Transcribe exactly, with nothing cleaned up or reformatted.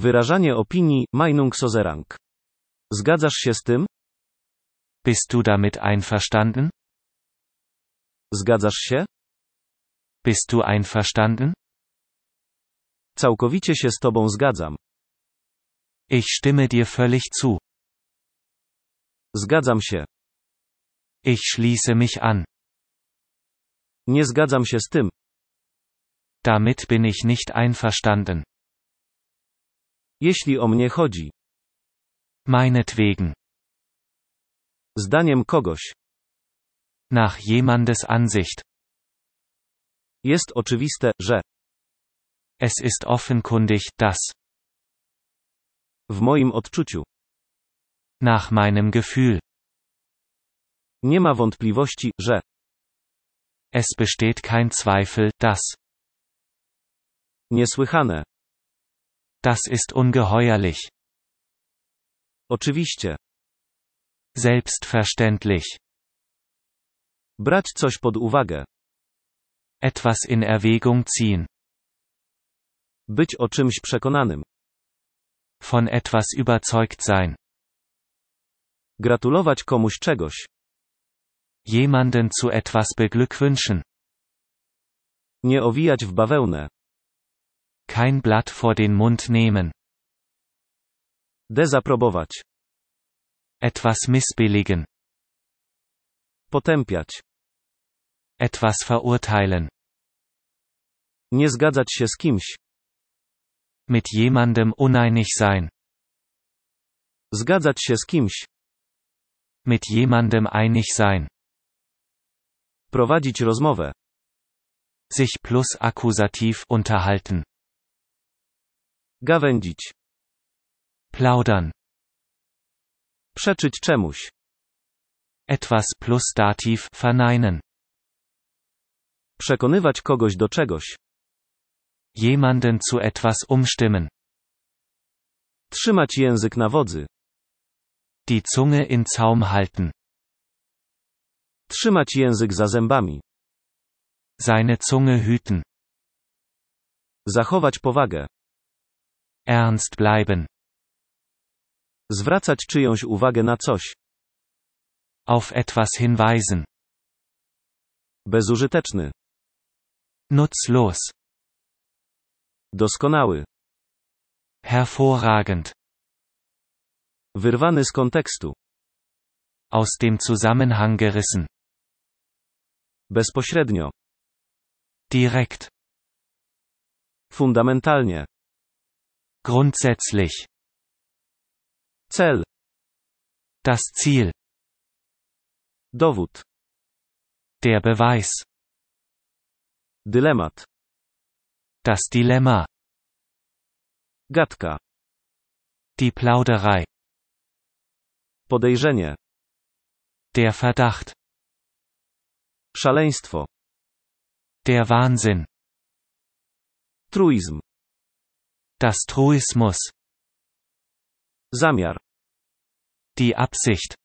Wyrażanie opinii, Meinungsäußerung. Zgadzasz się z tym? Bist du damit einverstanden? Zgadzasz się? Bist du einverstanden? Całkowicie się z tobą zgadzam. Ich stimme dir völlig zu. Zgadzam się. Ich schließe mich an. Nie zgadzam się z tym. Damit bin ich nicht einverstanden. Jeśli o mnie chodzi. Meinetwegen. Zdaniem kogoś. Nach jemandes Ansicht. Jest oczywiste, że. Es ist offenkundig, dass. W moim odczuciu. Nach meinem Gefühl. Nie ma wątpliwości, że. Es besteht kein Zweifel, dass. Niesłychane. Das ist ungeheuerlich. Oczywiście. Selbstverständlich. Brać coś pod uwagę. Etwas in Erwägung ziehen. Być o czymś przekonanym. Von etwas überzeugt sein. Gratulować komuś czegoś. Jemanden zu etwas beglückwünschen. Nie owijać w bawełnę. Kein Blatt vor den Mund nehmen. Dezaprobować. Etwas missbilligen. Potępiać. Etwas verurteilen. Nie zgadzać się z kimś. Mit jemandem uneinig sein. Zgadzać się z kimś. Mit jemandem einig sein. Prowadzić rozmowę. Sich plus Akkusativ unterhalten. Gawędzić. Plaudern. Przeczyć czemuś. Etwas plus Dativ verneinen. Przekonywać kogoś do czegoś. Jemanden zu etwas umstimmen. Trzymać język na wodzy. Die Zunge in Zaum halten. Trzymać język za zębami. Seine Zunge hüten. Zachować powagę. Ernst bleiben. Zwracać czyjąś uwagę na coś. Auf etwas hinweisen. Bezużyteczny. Nutzlos. Doskonały. Hervorragend. Wyrwany z kontekstu. Aus dem Zusammenhang gerissen. Bezpośrednio. Direkt. Fundamentalnie. Grundsätzlich. Cel. Das Ziel. Dowód. Der Beweis. Dylemat. Das Dilemma. Gadka. Die Plauderei. Podejrzenie. Der Verdacht. Szaleństwo. Der Wahnsinn. Truizm. Das Truismus. Zamiar. Die Absicht.